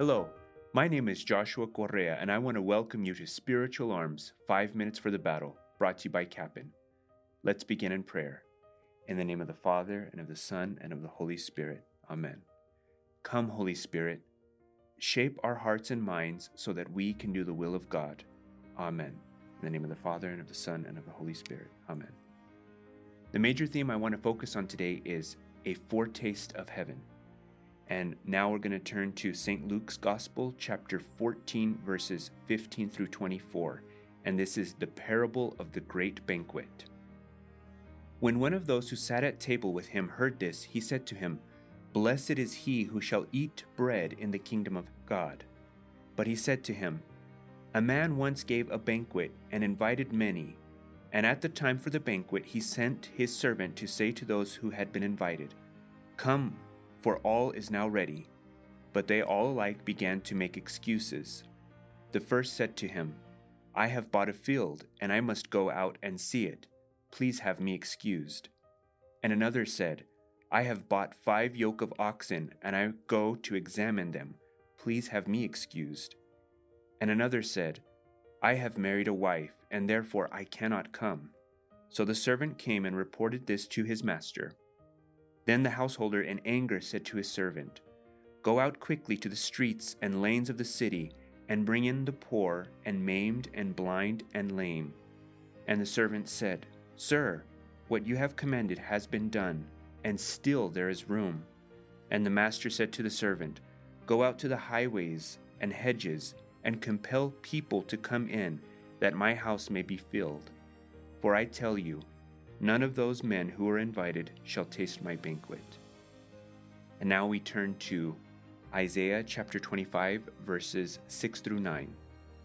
Hello, my name is Joshua Correa, and I want to welcome you to Spiritual Arms 5 Minutes for the Battle, brought to you by Cap'n. Let's begin in prayer. In the name of the Father, and of the Son, and of the Holy Spirit. Amen. Come, Holy Spirit, shape our hearts and minds so that we can do the will of God. Amen. In the name of the Father, and of the Son, and of the Holy Spirit. Amen. The major theme I want to focus on today is a foretaste of heaven. And now we're going to turn to St. Luke's Gospel, chapter 14, verses 15 through 24. And this is the parable of the great banquet. When one of those who sat at table with him heard this, he said to him, "Blessed is he who shall eat bread in the kingdom of God." But he said to him, "A man once gave a banquet and invited many. And at the time for the banquet, he sent his servant to say to those who had been invited, 'Come, for all is now ready.' But they all alike began to make excuses. The first said to him, 'I have bought a field, and I must go out and see it. Please have me excused.' And another said, 'I have bought 5 yoke of oxen, and I go to examine them. Please have me excused.' And another said, 'I have married a wife, and therefore I cannot come.' So the servant came and reported this to his master. Then the householder in anger said to his servant, 'Go out quickly to the streets and lanes of the city, and bring in the poor, and maimed, and blind, and lame.' And the servant said, 'Sir, what you have commanded has been done, and still there is room.' And the master said to the servant, 'Go out to the highways and hedges, and compel people to come in, that my house may be filled. For I tell you, none of those men who are invited shall taste my banquet.'" And now we turn to Isaiah chapter 25, verses 6 through 9.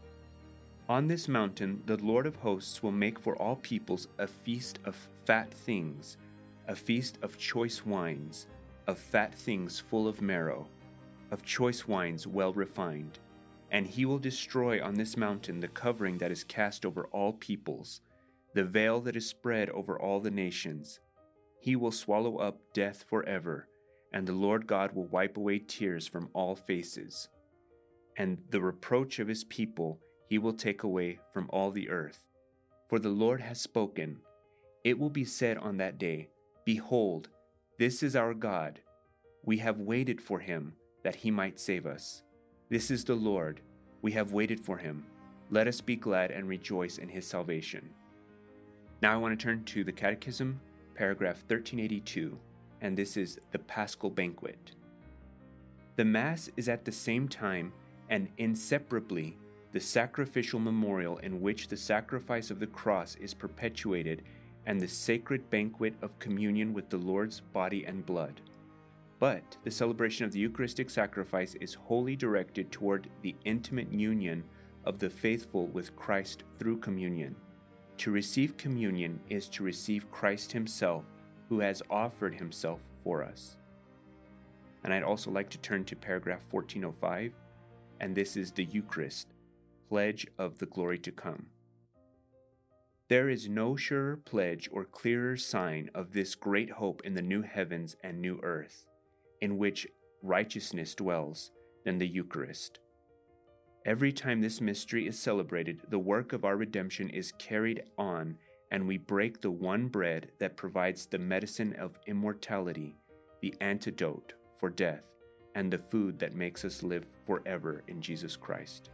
"On this mountain the Lord of hosts will make for all peoples a feast of fat things, a feast of choice wines, of fat things full of marrow, of choice wines well refined. And he will destroy on this mountain the covering that is cast over all peoples, the veil that is spread over all the nations. He will swallow up death forever, and the Lord God will wipe away tears from all faces. And the reproach of his people he will take away from all the earth. For the Lord has spoken. It will be said on that day, 'Behold, this is our God. We have waited for him, that he might save us. This is the Lord. We have waited for him. Let us be glad and rejoice in his salvation.'" Now I want to turn to the Catechism, paragraph 1382, and this is the Paschal Banquet. "The Mass is at the same time and inseparably the sacrificial memorial in which the sacrifice of the cross is perpetuated and the sacred banquet of communion with the Lord's body and blood. But the celebration of the Eucharistic sacrifice is wholly directed toward the intimate union of the faithful with Christ through communion. To receive communion is to receive Christ himself, who has offered himself for us." And I'd also like to turn to paragraph 1405, and this is the Eucharist, pledge of the glory to come. "There is no surer pledge or clearer sign of this great hope in the new heavens and new earth, in which righteousness dwells, than the Eucharist. Every time this mystery is celebrated, the work of our redemption is carried on, and we break the one bread that provides the medicine of immortality, the antidote for death, and the food that makes us live forever in Jesus Christ."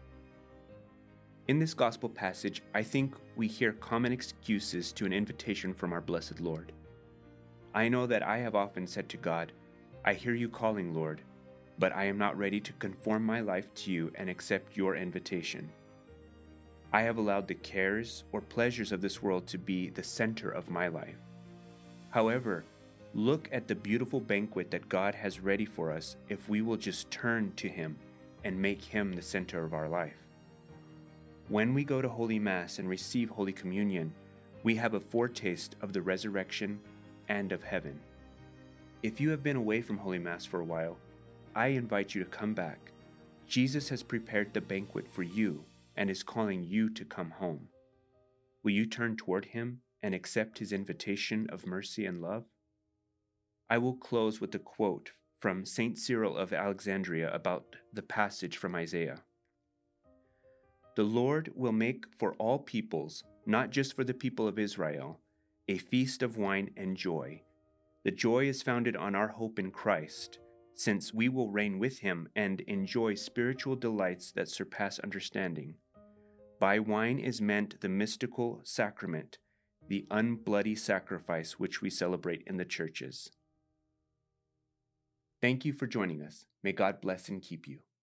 In this gospel passage, I think we hear common excuses to an invitation from our blessed Lord. I know that I have often said to God, "I hear you calling, Lord, but I am not ready to conform my life to you and accept your invitation. I have allowed the cares or pleasures of this world to be the center of my life. However, look at the beautiful banquet that God has ready for us if we will just turn to him and make him the center of our life. When we go to Holy Mass and receive Holy Communion, we have a foretaste of the resurrection and of heaven. If you have been away from Holy Mass for a while, I invite you to come back. Jesus has prepared the banquet for you and is calling you to come home. Will you turn toward him and accept his invitation of mercy and love? I will close with a quote from St. Cyril of Alexandria about the passage from Isaiah. The Lord will make for all peoples, not just for the people of Israel, a feast of wine and joy. The joy is founded on our hope in Christ, since we will reign with him and enjoy spiritual delights that surpass understanding. By wine is meant the mystical sacrament, the unbloody sacrifice which we celebrate in the churches. Thank you for joining us. May God bless and keep you.